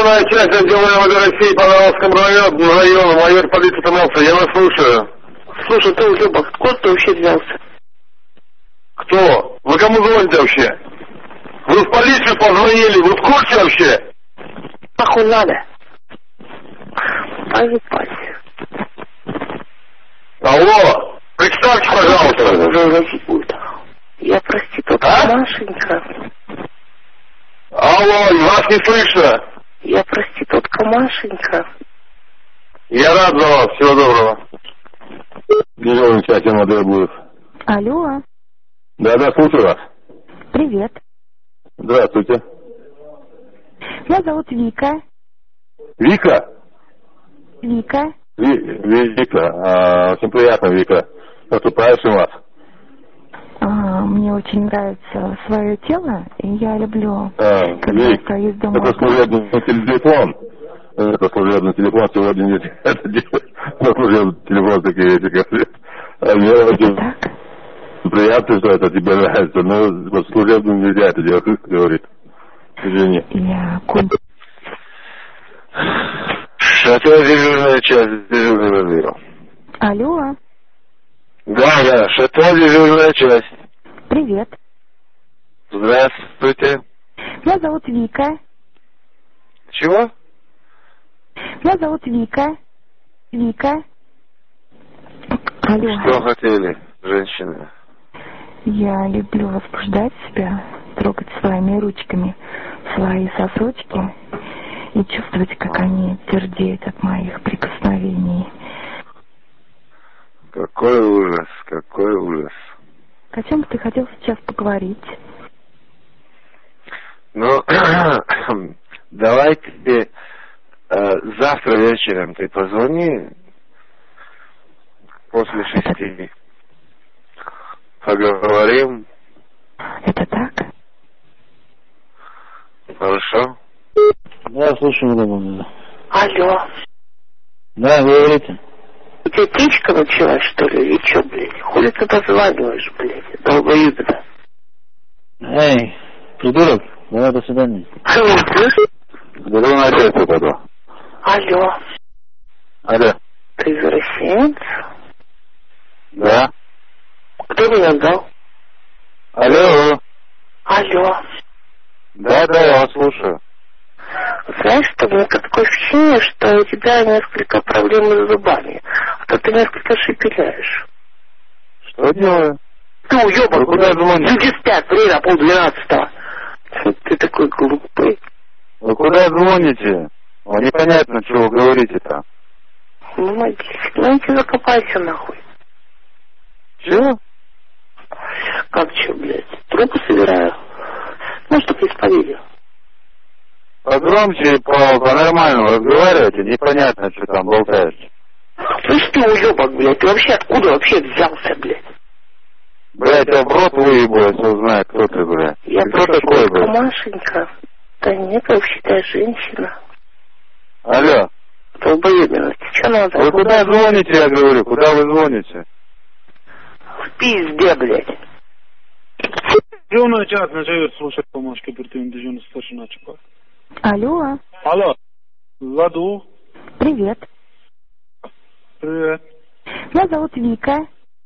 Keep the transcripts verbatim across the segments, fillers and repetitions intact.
Первая часть отдела МВД России по Новосскому району, району, майор полиции Томовцев, я вас слушаю. Слушай, ты уебок, откуда ты вообще взялся? Кто? Вы кому звоните вообще? Вы в полицию позвонили, вы в курсе вообще? Нахуй надо? Поебать. Алло, представьте, пожалуйста. Я проститутка а? Машенька. Алло, вас не слышно. Я проститутка Машенька. Я рад за вас, всего доброго. Дежурный часть МВД будет. Алло. Да-да, слушаю вас. Привет. Здравствуйте. Меня зовут Вика. Вика? Вика. Ви, Вика, а, очень приятно, Вика. Наступаешь у вас. А, мне очень нравится свое тело, и я люблю, а, когда Вик, стою из дома. Это служебный телефон. Это служебный телефон сегодня не это делает. Но служебный телефон такие эти говорят. А мне очень так? приятно, что это тебе нравится, но вот служебным нельзя это делать, говорит. Извини. Я кун... Это дежурная часть, дежурный размер. Алло. Да, да, шато дежурная часть. Привет. Здравствуйте. Меня зовут Вика. Чего? Меня зовут Вика. Вика. Алло. Что хотели, женщины? Я люблю возбуждать себя, трогать своими ручками свои сосочки и чувствовать, как они твердеют от моих прикосновений. Какой ужас, какой ужас. О чем бы ты хотел сейчас поговорить? Ну, давайте э, завтра вечером ты позвони после шести. Поговорим. Это так? Хорошо. Да, слушаю, да. Алло. Да, говорите. У тебя течка началась, что ли, и чё, блядь? Хули ты дозваниваешь, блядь, долбоебина? Эй, придурок, давай до свидания. Алло, слышишь? Да вы на это потом. Алло. Алло. Ты извращенец? Да. Кто меня дал? Алло. Алло. Да, да, я вас слушаю. Знаешь, что у меня такое ощущение, что у тебя несколько проблем с зубами, а то ты несколько шепеляешь. Что делаю? Ты уебок, куда звоните? Люди спят, время полдвенадцатого. Ты такой глупый. Вы куда звоните? О, непонятно, что вы говорите-то. Ну, мальчик, ну иди закопайся нахуй. Чего? Как что, блядь? Трупы собираю. Ну, чтоб не спалили. Погромче и по- по-нормальному разговаривайте, непонятно, что там болтаешь. Слышь ты, уебок, блядь, ты вообще откуда вообще взялся, блядь? Блядь, я в рот выебу, если узнаю, кто ты, блядь. Я Кто такой, блядь? Машенька. Да нет, вообще-то женщина. Алло. Долбоебина, ты что надо? Вы куда звоните, я говорю, куда вы звоните? В пизде, блядь. Дежурная часть, назовет, слушать помощь, оперативный дежурный старшина ЧП. Алло. Алло. Ладу. Привет. Привет. Меня зовут Вика.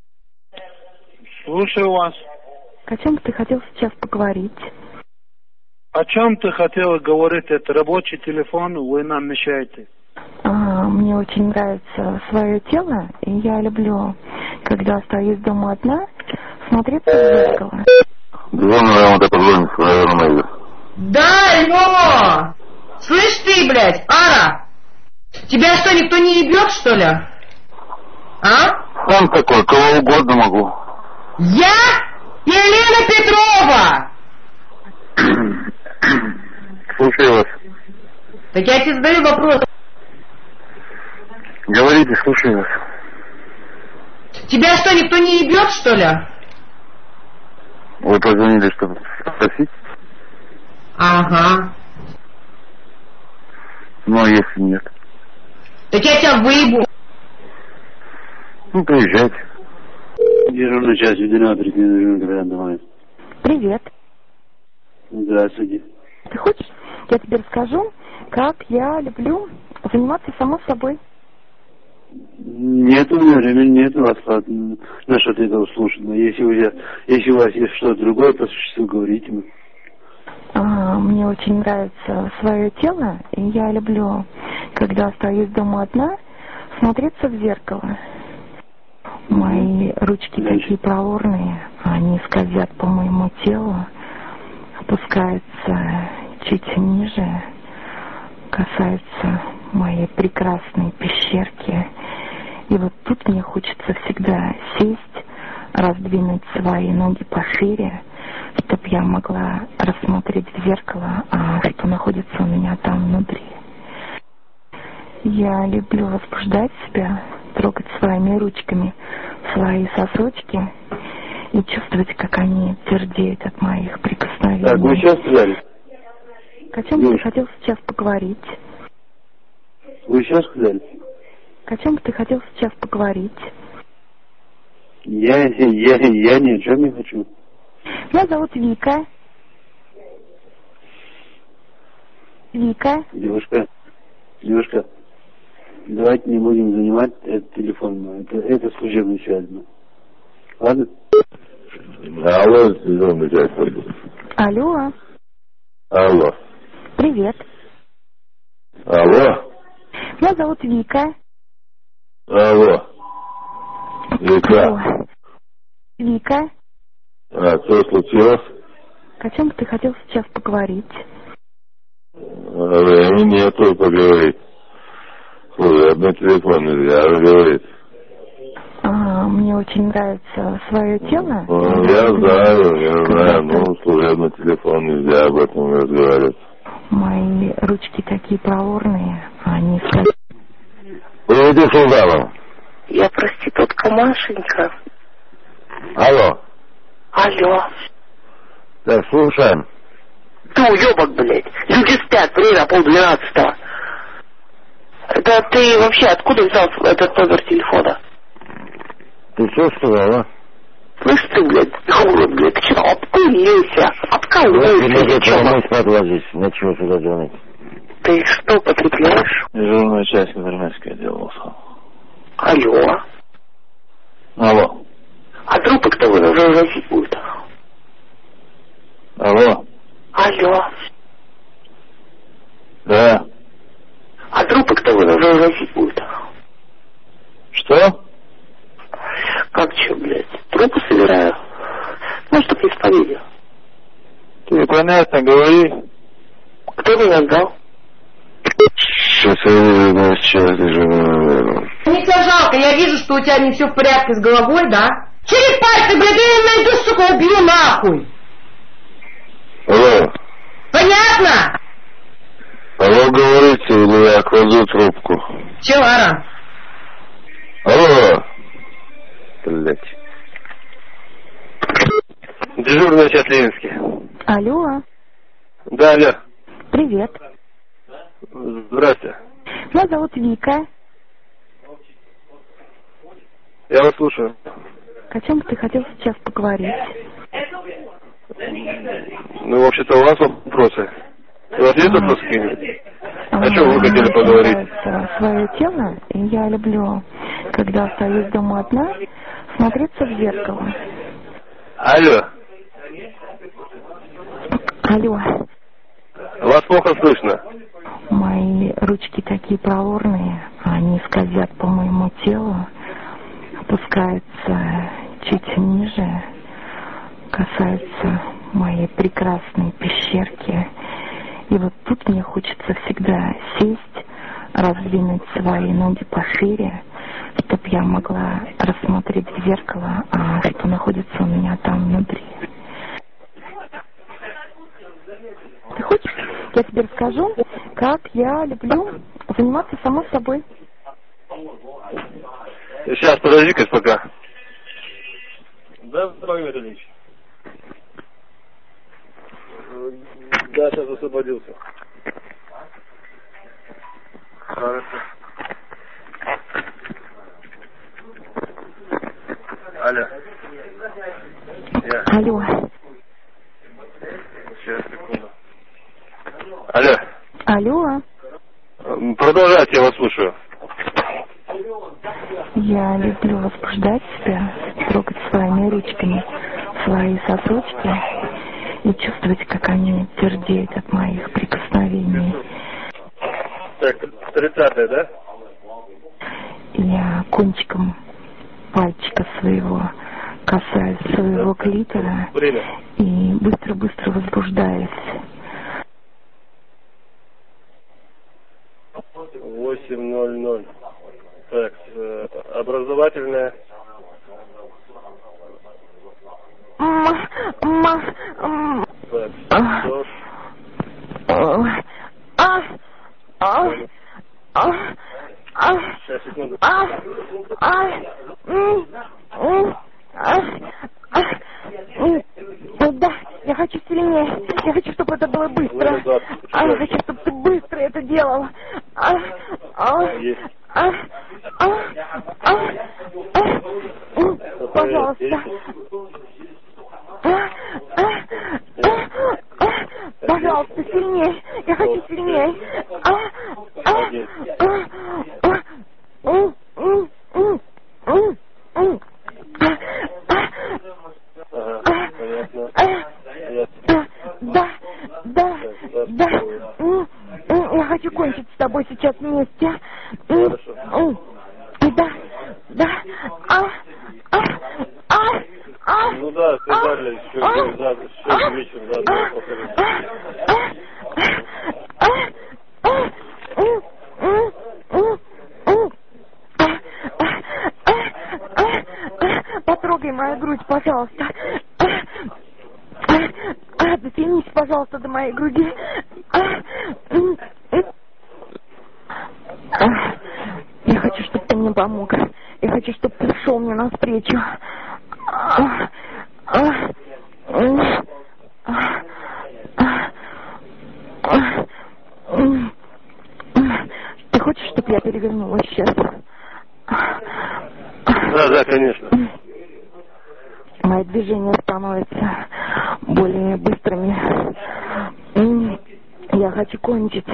Слушаю вас. О чем бы ты хотел сейчас поговорить? О чем ты хотела говорить? Это рабочий телефон, вы нам мешаете. А, мне очень нравится свое тело, и я люблю, когда стою из дома одна, смотреться в зеркало. Дежурный вам это позвонит, наверное. Да, алло! Слышь ты, блядь, Ара! Тебя что, никто не ебет, что ли? А? Сам такой, кого угодно могу. Я? Елена Петрова! Слушаю вас. Так я тебе задаю вопрос. Говорите, слушаю вас. Тебя что, никто не ебет, что ли? Вы позвонили, чтобы спросить? Ага. Ну, а если нет? Так я тебя выебу. Ну, приезжайте. Дежурная часть, ведена оперативный дежурный капитан Домаев. Привет. Здравствуйте. Ты хочешь, я тебе расскажу, как я люблю заниматься самой собой. Нет у меня времени, нет у вас наш ответ услышан. Если у, вас, если у вас есть что-то другое, по существу говорите мне. А, мне очень нравится свое тело, и я люблю, когда остаюсь дома одна, смотреться в зеркало. Мои ручки Дальше. такие проворные, они скользят по моему телу, опускаются чуть ниже, касаются моей прекрасной пещерки. И вот тут мне хочется всегда сесть, раздвинуть свои ноги пошире, чтобы я могла рассмотреть в зеркало, а что находится у меня там внутри. Я люблю возбуждать себя, трогать своими ручками свои сосочки и чувствовать, как они твердеют от моих прикосновений. Так, вы сейчас сказали? О чем бы ты хотел сейчас поговорить? Вы сейчас сказали? О чем бы ты хотел сейчас поговорить? Я, я, я ни о чем не хочу. Меня зовут Вика. Вика. Девушка, девушка, давайте не будем занимать этот телефон. Это, это служебная связь. Ладно? Алло, сезонный часть пойду. Алло. Алло. Привет. Алло. Меня зовут Вика. Алло. Вика. Алло. Вика. А, что случилось? О чем бы ты хотел сейчас поговорить? Времени нету поговорить. Служебный телефон нельзя говорить. А, мне очень нравится свое тело. Ну, я знаю, я знаю, ну, служебный телефон нельзя об этом разговаривать. Мои ручки такие проворные, они скользят. Приведи Султанова. Я проститутка Машенька. Алло. Алло. Так, слушаем. Ты уебок, блядь. Люди спят, время полдвенадцатого. Это ты вообще откуда взял этот номер телефона? Ты что сказала? Слышь ты, блядь, хуй, блядь, ты что, обкуйся, обкуйся, Помочь подложить, нечего сюда звонить. Ты что потребляешь? Дежурная часть Казармянская делался. Алло. Алло. А трупы кто вы уже выносить будет? Алло. Алло. Да. А трупы кто вы уже выносить будет? Что? Как че, блядь? Трупы собираю. Ну, чтоб не исповедил. Ты понятно говори. Кто меня отдал? Сейчас я вижу, ну, сейчас лежу. Мне тебя жалко, я вижу, что у тебя не все в порядке с головой, да? Через пальцы, блядь, я ее найду, сука, убью нахуй. Алло. Понятно? Алло, говорите, или я кладу трубку. Чего, Ара? Алло. Блять. Дежурная часть Ленинский. Алло. Да, алло. Привет. Здрасте. Меня зовут Вика. Я вас слушаю. О чем бы ты хотел сейчас поговорить? Ну, вообще-то у вас вопросы. У вас есть вопросы какие-нибудь? О чем вы хотели Мне поговорить? нравится свое тело, и я люблю, когда остаюсь дома одна, смотреться в зеркало. Алло. Алло. Вас плохо слышно. Мои ручки такие проворные, они скользят по моему телу, опускаются чуть ниже, касаются моей прекрасной пещерки. И вот тут мне хочется всегда сесть, раздвинуть свои ноги пошире, чтобы я могла рассмотреть в зеркало, а что находится у меня там внутри. Ты хочешь, я тебе расскажу, как я люблю заниматься самой собой? Сейчас, подожди-ка пока. Да, Павел Ильич. Да, сейчас освободился. Хорошо. Алло. Я. Алло. Сейчас, секунду. Алло. Алло. Продолжайте, я вас слушаю. Я люблю возбуждать себя, трогать своими ручками свои сосочки и чувствовать, как они твердеют от моих прикосновений. Так, тридцатое, да? Я кончиком пальчика своего касаюсь своего клитора Время. и быстро-быстро возбуждаюсь. восемь ноль ноль. Так, э, образовательное. Ма, ма, м. Так, А. что? А, а, а, а, Сейчас, секунду. а, а, м, м, а, а, м. Да, я хочу сильнее. Я хочу, чтобы это было быстро. А, я хочу, чтобы ты быстро это делал. А, а, а, а, а, а, м, пожалуйста. А, а, а, а, пожалуйста, сильнее. Я хочу сильнее. А, а, а, а, м, м, м, м, м. Ага, понятно. Да, да, да. М, м, Я хочу кончить с тобой сейчас вместе. М, м. Да, да. А, а, а, а. Ну да, сказали, сегодня завтра, сегодня вечером завтра повторить. Потрогай мою грудь, пожалуйста. Дотянись, пожалуйста, до моей груди. Я хочу, чтобы ты мне помог. Я хочу, чтобы ты шел мне навстречу. Ты хочешь, чтобы я перевернулась сейчас? Да, да, конечно. Мои движения становятся более быстрыми. Я хочу кончить.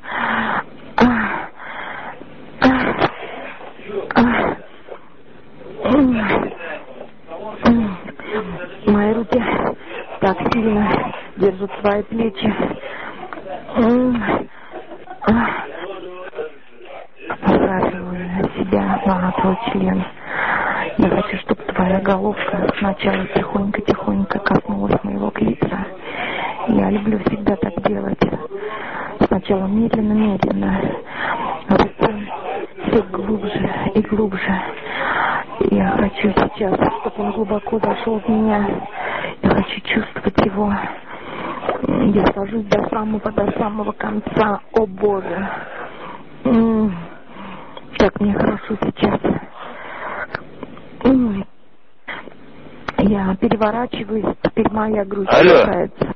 Мои руки так сильно держат свои плечи. Усаживаю на себя на твой член. Я хочу, чтобы твоя головка сначала тихонько-тихонько коснулась моего клитора. Я люблю всегда так делать. Сначала медленно-медленно, а потом все глубже и глубже. Я хочу сейчас, чтобы он глубоко зашел в меня. Я хочу чувствовать его. Я сажусь до самого, до самого конца. О Боже! Как мне хорошо сейчас. Я переворачиваюсь, теперь моя грудь опускается.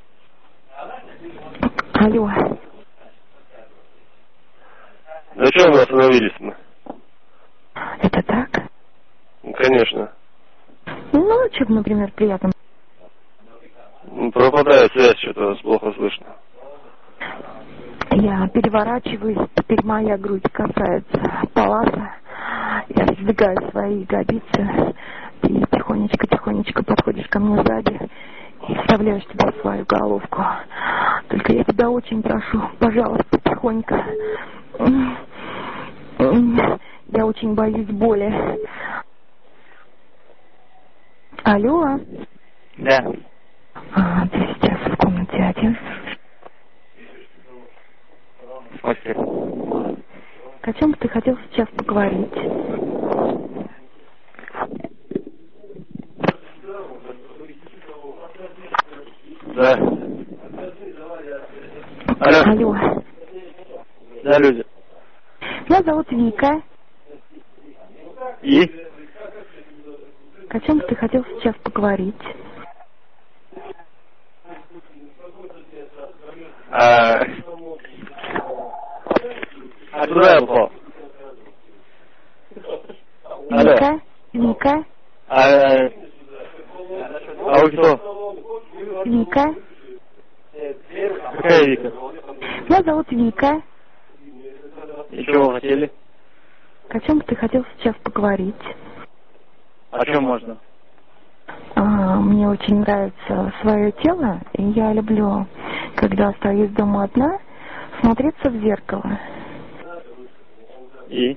Алло. На чем вы остановились-то? Это так? Ну, конечно. Ну, что, например, приятно. Пропадает связь, что-то вас плохо слышно. Я переворачиваюсь, теперь моя грудь касается паласа. Я раздвигаю свои ягодицы. Ты тихонечко-тихонечко подходишь ко мне сзади и вставляешь туда свою головку. Только я тебя очень прошу, пожалуйста, тихонько. Я очень боюсь боли. Алло? Да. А, ты сейчас в комнате один? В смысле? О чем бы ты хотел сейчас поговорить? Да. Алло. Алло. Да, люди. Меня зовут Вика. И? О чем бы ты хотел сейчас поговорить? А... А куда я попал? Вика? Вика? А... А вы кто? Вика? Какая Вика? Меня зовут Вика. И чего вы хотели? О чем бы ты хотел сейчас поговорить? О чем можно? А, мне очень нравится свое тело, и я люблю, когда остаюсь дома одна, смотреться в зеркало. И?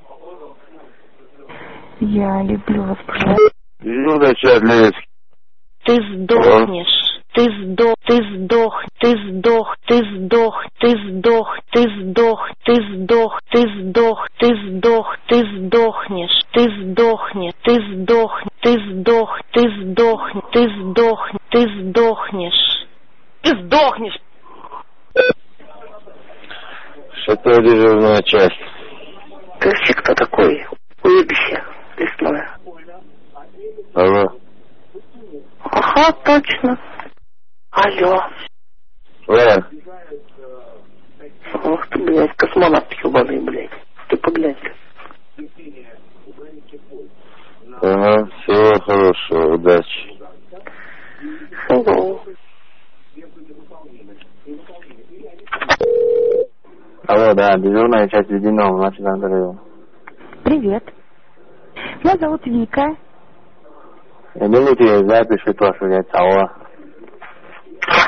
Я люблю возбуждать. Ну, начать лезть. Ты сдохнешь. Ты сдох, ты сдох, ты сдох, ты сдох, ты сдох, ты сдох, ты сдох, ты сдох, ты сдох, ты сдохнешь, ты сдохнешь, ты сдох, ты сдох, ты сдох, ты сдох, ты сдохнешь, ты сдохнешь. Что дежурная часть? Ты вообще кто такой? Уебище лесное. Алло. Ага, точно. Алло. Ладно. Ох ты, блядь, космонавт ебаный, блядь. Ты поглянь. Ага, всего хорошего, удачи. Hello. Алло, да, дежурная часть Веденова, младший Андреева. Привет. Меня зовут Вика. Минуту я запишу то, что я цала.